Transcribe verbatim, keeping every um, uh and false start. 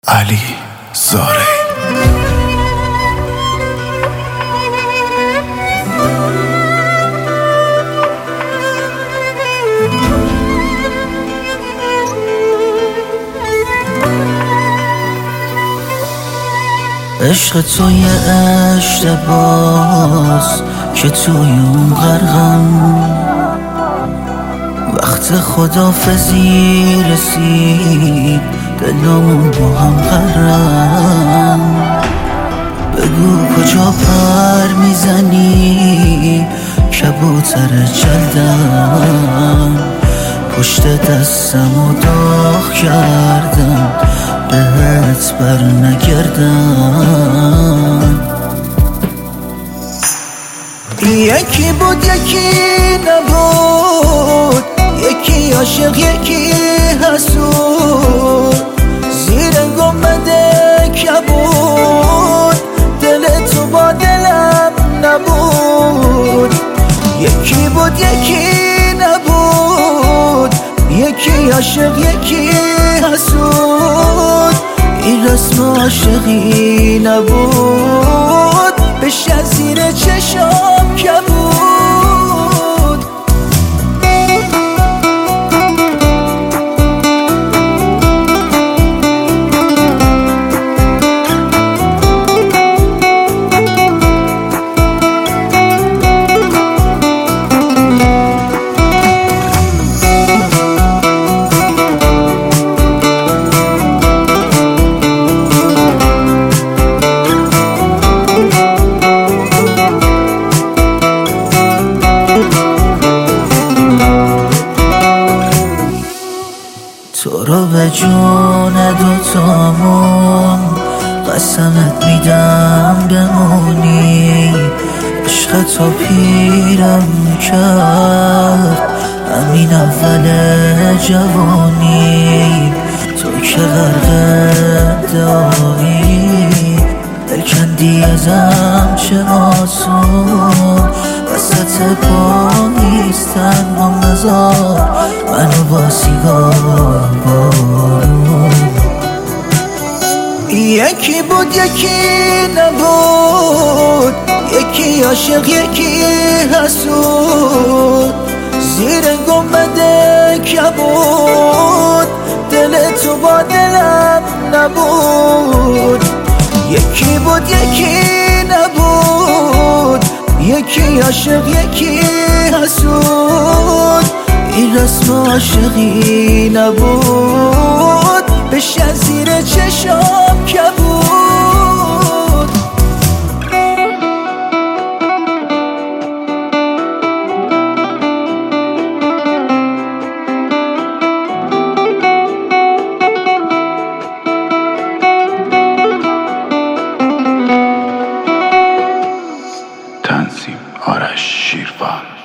علی زاره. عشق تو یه اشتباس که توی اون غرقم، وقت خدافزی رسید دلمون با هم غرقم. بگو کجا پر میزنی کبوتر جلدم، پشت دستم و داغ کردم بهت بر نگردم. یکی بود یکی نبود، یکی عاشق یکی حسود، زیر گنبد کبود دل تو با دلم نبود. یکی بود یکی نبود، یکی عاشق یکی حسود، این رسم عاشقی نبود، بشه زیر چشم کبود. تو رو به جون دوتامون قسمت میدم بمونی، عشق تو پیرم کرد همین اول جوانی. تو که غرق دایی دل کندی ازم چه آسون، وسط پایستن با نزار منو با سیگار بارون. یکی بود یکی نبود، یکی عاشق یکی حسود، زیر گنبد کبود دل تو با دلم نبود. یکی بود یکی نبود، یکی عاشق یکی حسود، این رسم عاشقی نبود، بشه زیر چشم کبود. تنظیم آرش شیروان.